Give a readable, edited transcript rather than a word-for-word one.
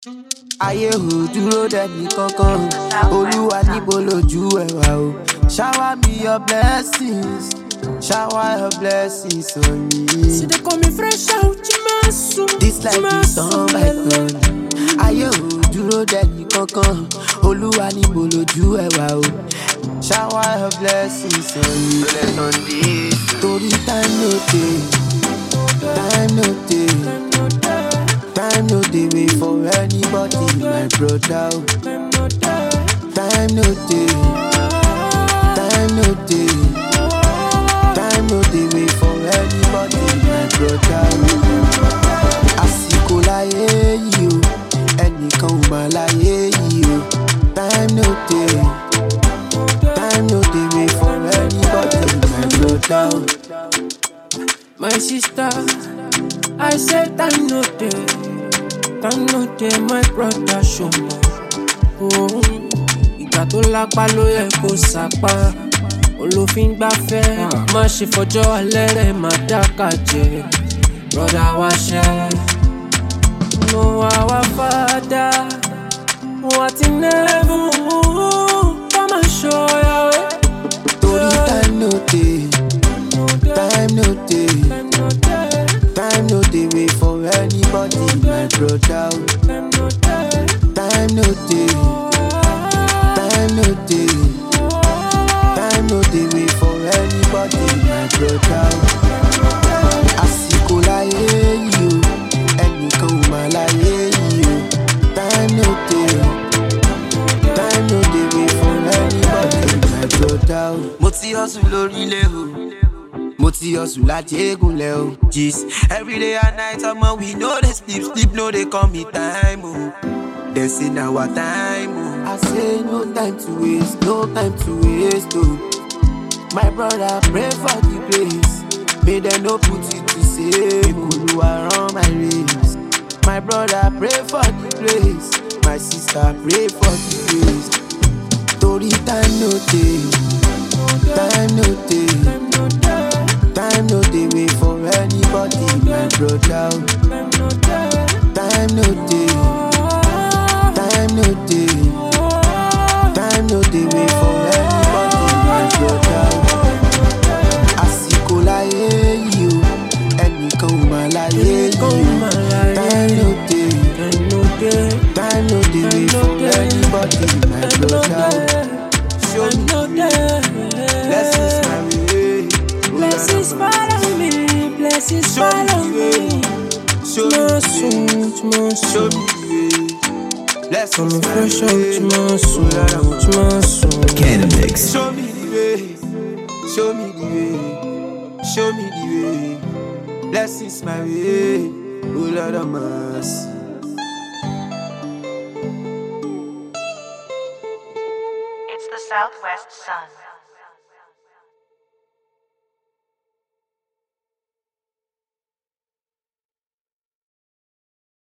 Ayé ò dúró dẹni kankan, Olúwa níbo lójú ẹ wà o. Shower me your blessings, shower your blessings on me. See they call me fresh out, Jimasu. This life is turn by turn. Ayé ò dúró dẹni kankan, Olúwa níbo lójú ẹ wà o. Shower your blessings on me. Torí time no dey, time no dey. Time no dey wait for anybody, my brother. Time no dey, time no dey. Time no dey wait for anybody, my brother. Àsìkò láyé yìí o, ẹnìkan ò mà láyé yìí o. Time no dey, time no dey wait for anybody, my brother. My sister, I said time no dey. Time no dey, my brother show me. Ìgbà tó lápá ló yẹ kó sàpá. Olófin gbáfẹ́, má ṣe fọjọ́ alẹ́ rẹ̀ má dákà jẹ́. Brother wa ṣẹ́. No our father, what in heaven, come and show your way. Torí time no dey, time no dey. Time no dey wait for anybody, my brother. Time no dey, time no dey. Time no dey wait for anybody, my brother. Àsìkò láyé yìí o, ẹnìkan ò mà láyé yìí o. Time no dey, time no dey wait for anybody, my brother. Mo ti hustle lórílẹ̀ o. Mo ti hustle láti Egunlẹ̀ o. Gist everyday and night ọmọ we no dey sleep, sleep no dey come me time o. Dem say na our time o. I say no time to waste, no time to waste o. My brother pray for the place, may dem no put it to shame. Olúwa run my race. My brother pray for the place, my sister pray for the place. Torí time no dey, time no dey. Time no dey wait for anybody, my brother. Time no dey, time no dey. Time no dey wait for anybody, my brother. Àsìkò láyé yìí o, ẹnìkan ò mà láyé yìí o. Time no dey, time no dey wait for anybody, my brother. Show me blessings my way. Blessings follow me, blessings follow me. Show me the way, show me the way. Blessings my Fresh way. out, Jimasu. Cannabix. Show me the way, show me the way, show me the way. Blessings my way, oh Lord of mercy. It's the Southwest Sun.